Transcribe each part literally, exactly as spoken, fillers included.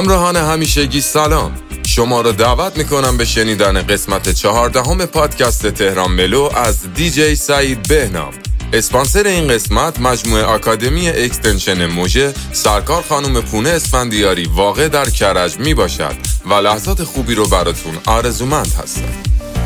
همراهان همیشگی سلام، شما را دعوت میکنم به شنیدن قسمت چهاردهم پادکست تهران ملو از دیجی سعید بهنام. اسپانسر این قسمت مجموعه آکادمی اکستنشن موژه سرکار خانم پونه اسفندیاری واقع در کرج می باشد و لحظات خوبی رو براتون آرزومند هستم.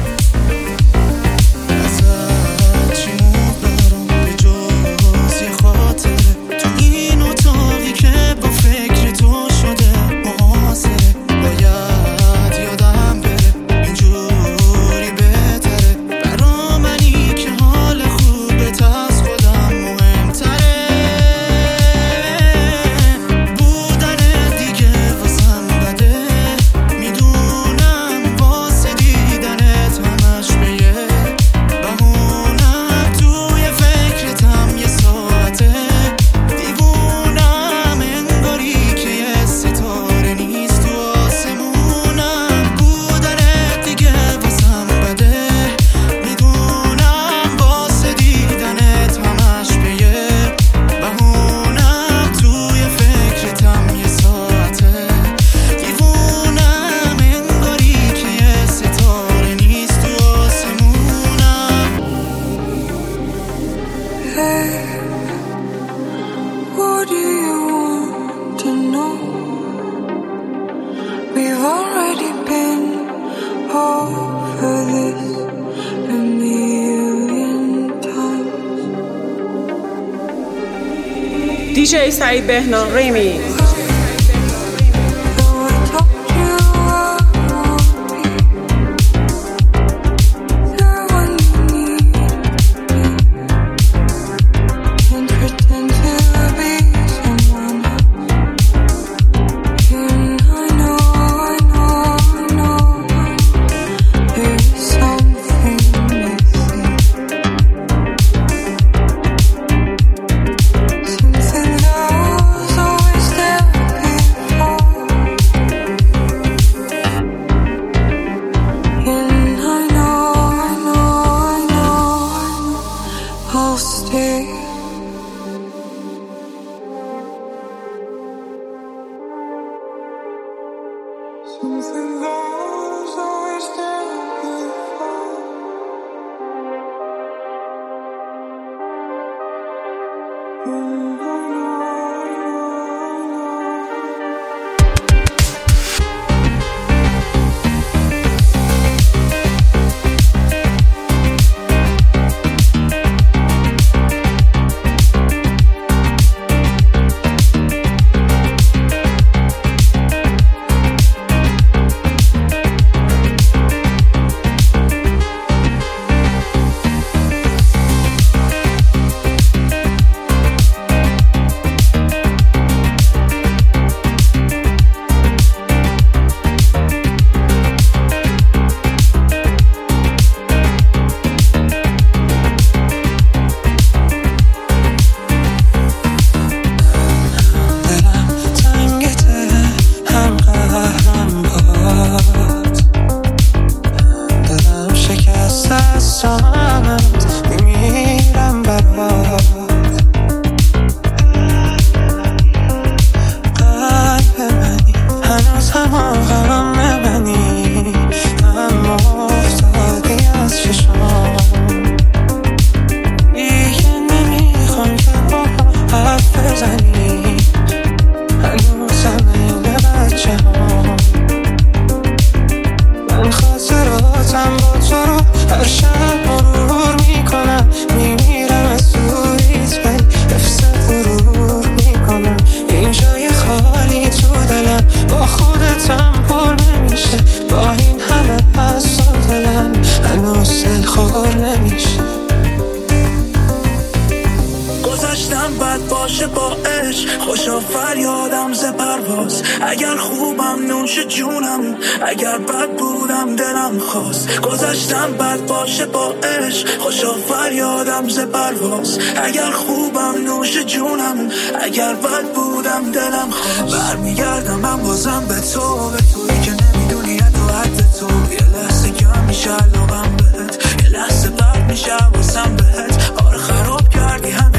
دیجی سعید بهنام ریمیکس.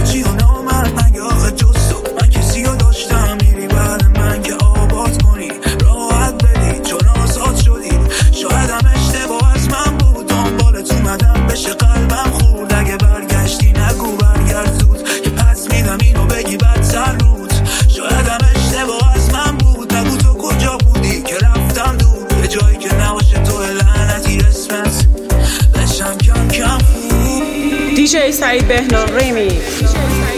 من که آباد کنی دیجی سعید بهنام ریمیکس.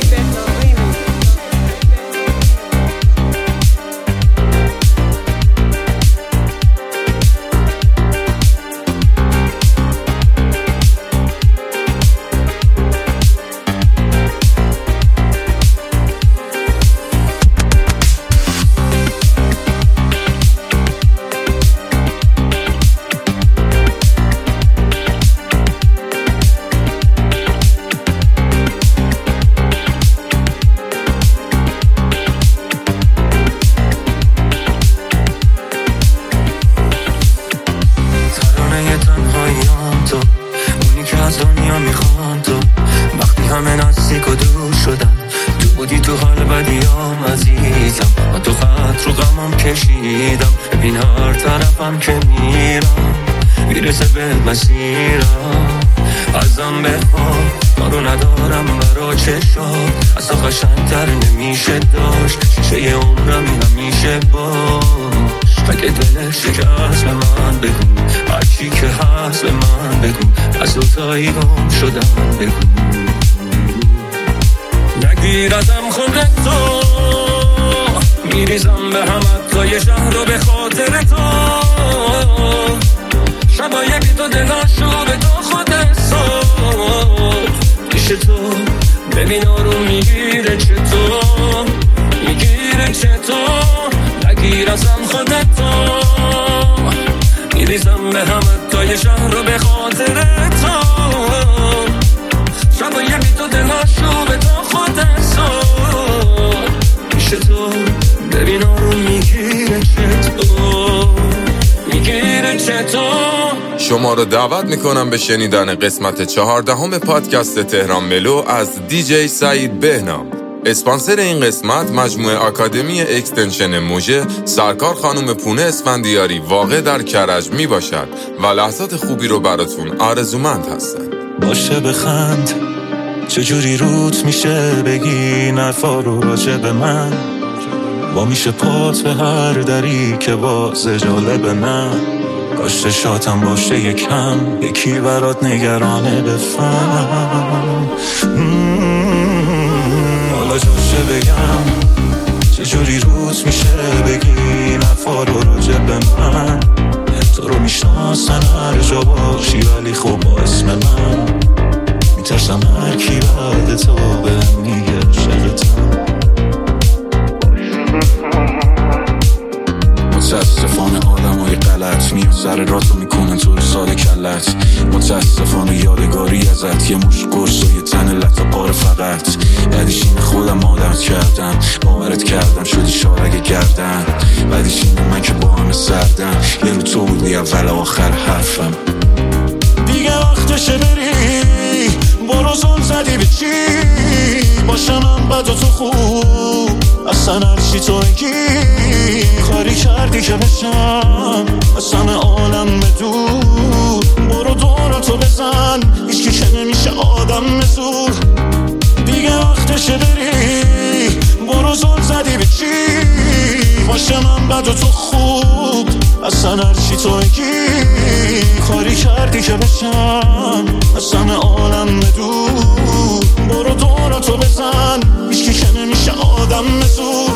ببین هر طرفم که میرم میرسه به مسیرم. ازم بخواه کارو ندارم برا چشات، اصلا قشنگتر نمیشه داشت. شیشه عمرم همیشه باش. اگه دلش شکست به من بگو، هرچی که هست به من بگو، از دوتایی گم شدم بگو. نگیر ازم خودتو، میریزم به هم حتی شهر رو به خاطر تو. شبای بی تو دلاشو به تو خود حساب پیش تو. ببین آروم میگیره چطور، میگیره چطور. نگیر ازم خودتو، میریزم به هم حتی شهر رو به خاطر تو. شبای بی تو دلاشو به تو خود حساب پیش تو. ببین آروم میگیره چطور، میگیره چطور. شما رو دعوت میکنم به شنیدن قسمت چهاردهم پادکست تهران ملو از دیجی سعید بهنام. اسپانسر این قسمت مجموعه آکادمی اکستنشن موژه سرکار خانم پونه اسفندیاری واقع در کرج می باشد و لحظات خوبی رو براتون آرزومند هستن. باشه بخند، چجوری روت میشه بگی نفا رو راجع به من. با میشه پات به هر دری که باز جالب نه. کاش شاتم باشه یکم، یکی برات نگرانه بفهم. حالا جاشه بگم چجوری روت میشه بگی نفا رو راجع به من. تو رو میشناسن هر جا باشی ولی خوب با اسم من. میترسم هر کی بعد تو به میگه عاشقتم. متاسفانه آدم های غلط میان سر راتو میکنن تو رو ساده کلت. متاسفانه یادگاری ازت یه مش قرص و یه تن لطا قاره فقط. بعدیش اینه خودم عادت کردم، باورت کردم شدی شارگ گردن. بعدیش اینه من که با همه سردم، یه رو تو بودی اول آخر حرفم. دیگه وقتشه بری، برو زن زدی به چی. باشم من بد و تو خوب، اصلا هرچی تو بگی. کاری کردی که بشم از همه عالم بدور. برو دورتو بزن، هیچکی که نمیشه آدم زور. دیگه وقتشه بری، برو زل زدی به چی. باشه من بد و تو خوب، اصلا هرچی تو بگی. کاری کردی که بشم از همه عالم بدور. برو دورتو بزن، هیچکی که نمیشه آدم زور.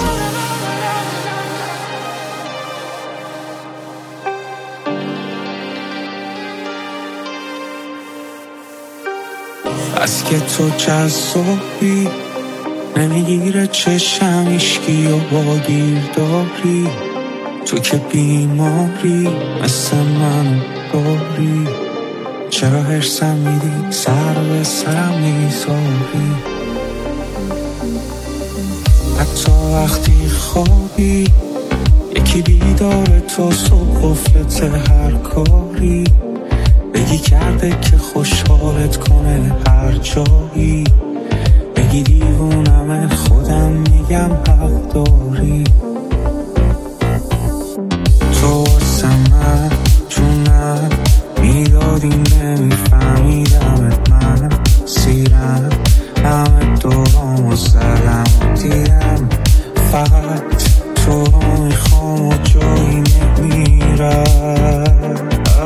از که تو جذابی نمیگیره چشم ایشکی و باگیر داری. تو که بیماری مثل من داری. چرا هرسم میدی سر به سرم میذاری. حتی وقتی خوابی یکی بیدار تو صبح قفلت هر کاری. بگی کرده که خوشحالت کنه هر جایی. بگی دیوونم خودم میگم حق داری. تو واسه من جونم میدادی نمیفهمیدمت. من سیرم همه دورام و زدم و دیرم. فقط تو رو میخوام و جایی نمیرم.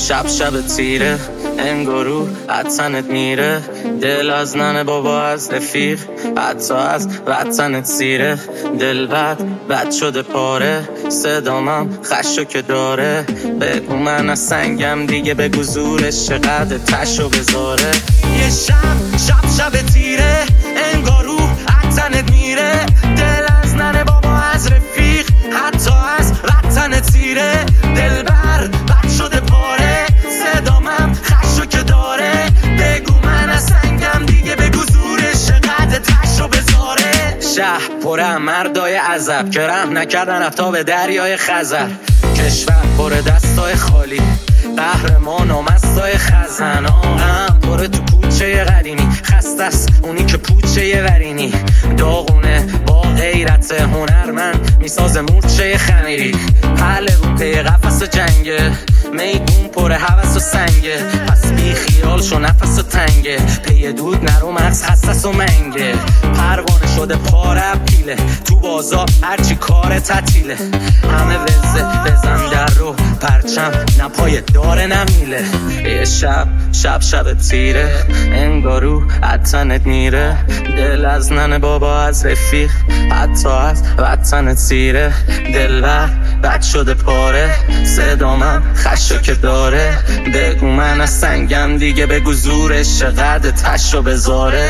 شب شب تیره انگارو حتنت میره، دل از ننه بابا از رفیق، حتی از وطنت سیره. دل بد بد شده پاره، صدامم خشو که داره. بگو من از سنگم دیگه، بگو زورش چقدر تشو بذاره. یه شب شب شب تیره انگارو حتنت میره، دل از ننه بابا از رفیق، حتی از وطنت سیره. دل بر بد شده پاره، صدامم خشو که داره. بگو من از سنگم دیگه، بگو زورش چقدر تشو بذاره. شهر پره مردای عذب که رحم نکردن رفتا به دریای خزر. کشور پره دستای خالی، قهرمان و مستای خزن. آهم پره تو کوچه قدیمی، خسته است اونی که پوچه ورینی. داغونه با غیرت هنرمند میساز مورچه خمیری. پهلوون پی قفس جنگه، میدون پر هوس و سنگه. پس بی خیال شو نفس و تنگه، پی دود نرو مغز حساس و منگه. پروانه شده پاره پیله، تو بازار هرچی کار تعطیله. همه وزه بزن در رو پرچم، نپای داره نمیله. یه شب شب شب تیره انگارو حتنت میره، دل از ننه بابا از رفیق، حتی از وطنت سیره. دل بر بد شده پاره، صدامم خشو که داره. بگو من از سنگم دیگه، بگو زورش چقدر تشو بذاره.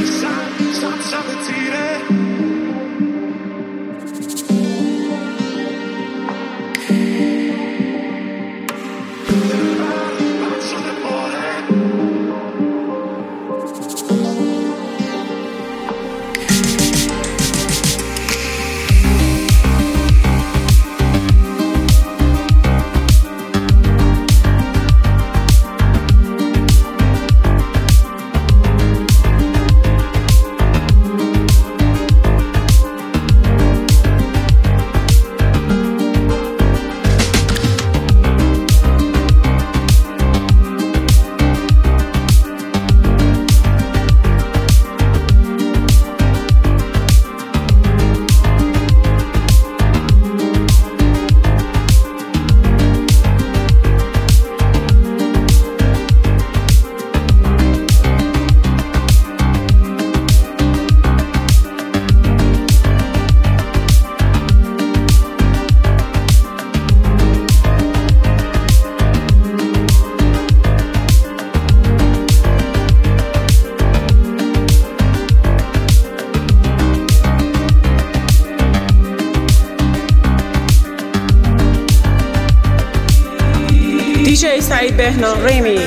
دیجی سعید بهنام ریمی.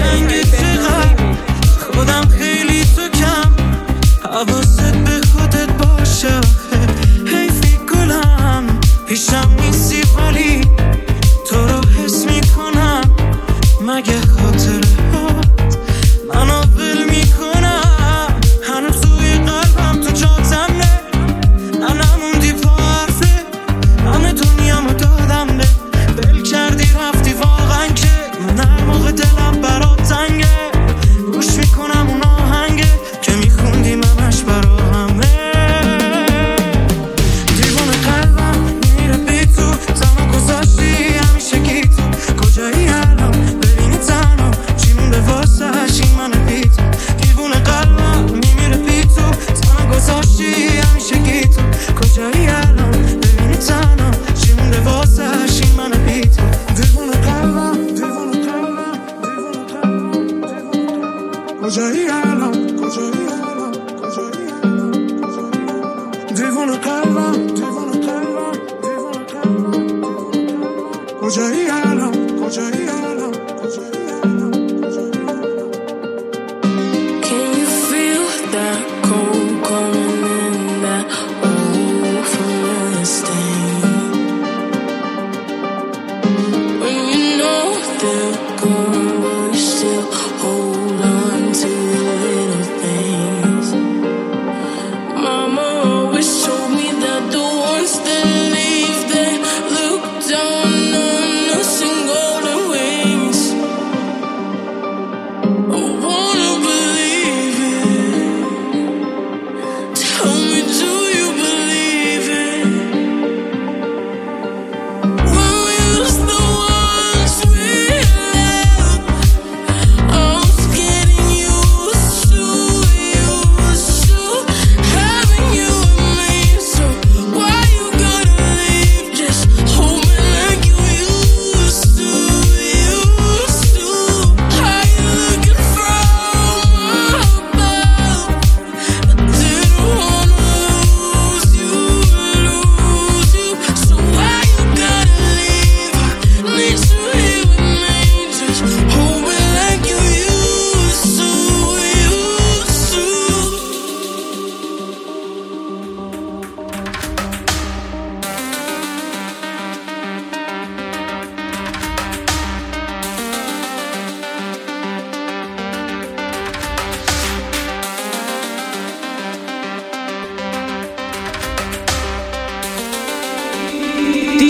خودم خیلی تو کم، حواست به خودت باشه. حیفی گلم پیشم نیستی، ولی تو رو حس میکنم. مگه خاطره هات منو ول میکنم؟ هنوز توی قلبم تو جاتم نه، من نموندی پا حرفه. همه دنیامو دادم نه، ول کردی رفتی واقعا که من هر موقع دلم برات تنگه. گوش میکنم اون آهنگه که میخوندی منش برا همه. دیوونه قلبم میره بی تو، تنها گذاشتی همیشه گی تو. کجایی الان ببینی تنها چی مونده واسه این من بی تو. دیوونه قلبم میره بی تو، تنها گذاشتی همیشه گی تو. کجایی الان ببینی تنها چی مونده واسه این من بی تو. دیوونه قلبم دیوونه قلبم دیوونه قلبم کجایی الان کجایی الان کجایی الان دیوونه قلبم دیوونه قلبم دیوونه قلبم کجایی الان کجایی الان کجایی الان کجایی الان. Can you feel that cold coming in, that old familiar stain? When you know they're gone, will you still hold on to the little things? Mama always told me that the ones that leave, they look down on us.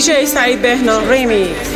دیجی سعید بهنام ریمیکس.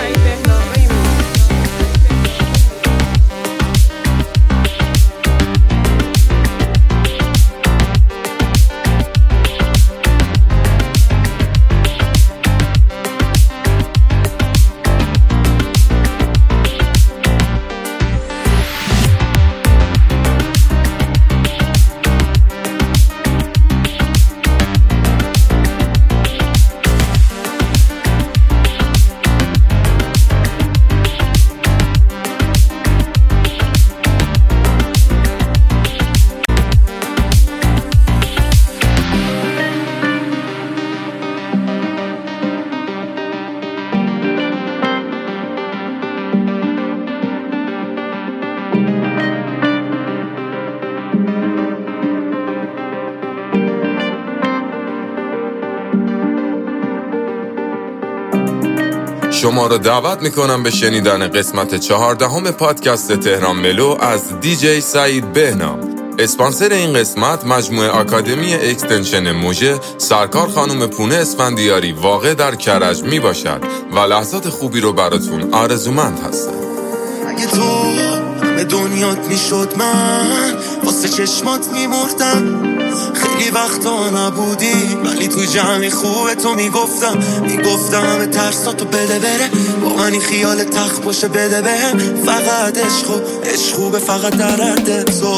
شما رو دعوت میکنم به شنیدن قسمت چهاردهم پادکست تهران ملو از دیجی سعید بهنام. اسپانسر این قسمت مجموعه آکادمی اکستنشن موژه سرکار خانم پونه اسفندیاری واقع در کرج می باشد و لحظات خوبی رو براتون آرزومند هستم. اگه تو به دنیات میشد من واسه چشمات میمردم، خیلی وقتا نبودی ولی تو جمعی خوبه تو میگفتم میگفتم همه ترساتو بده بره، با منی خیال تخت باشه بده بهم، فقط عشقو عشقو فقط درد تو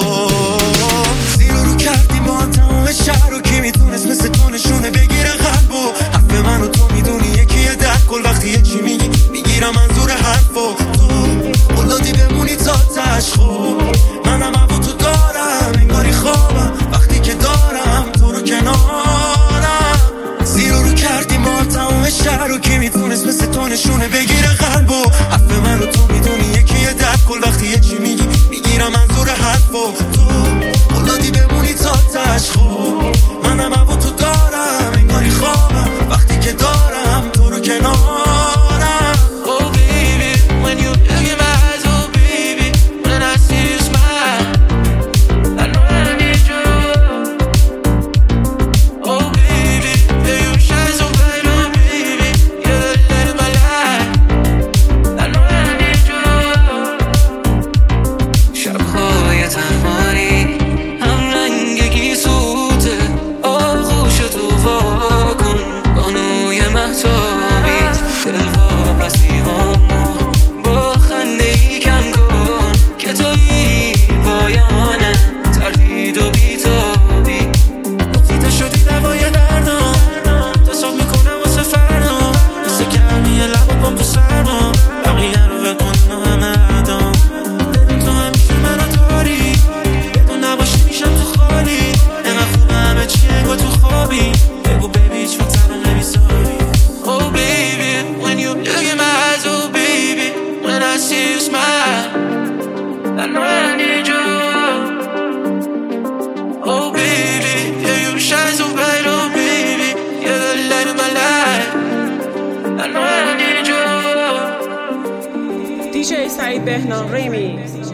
زیر رو کردی با هم تمام شهر رو، کی میتونست مثل تو نشونه بگیره قلبو، حرف منو تو میدونی یکیه درک کل وقتی یه چی میگی میگیرم منظور حرفو، تو اولادی بمونی تا تشخو، منم هوا تو دارم انگاری خوابم وقتی که دارم تو رو کنارم، زیر رو کردی ما تمام شهر رو، کی میتونست مثل تو نشونه بگیره قلبو، حرف منو تو میدونی یکیه درک کل وقتی یه چی میگی میگیرم منظور حرفو، تو اولادی بمونی تا تشخو، منم هوا تو دارم انگاری خوابم وقتی که دارم تو رو کنارم. دیجی سعید بهنام ریمیکس.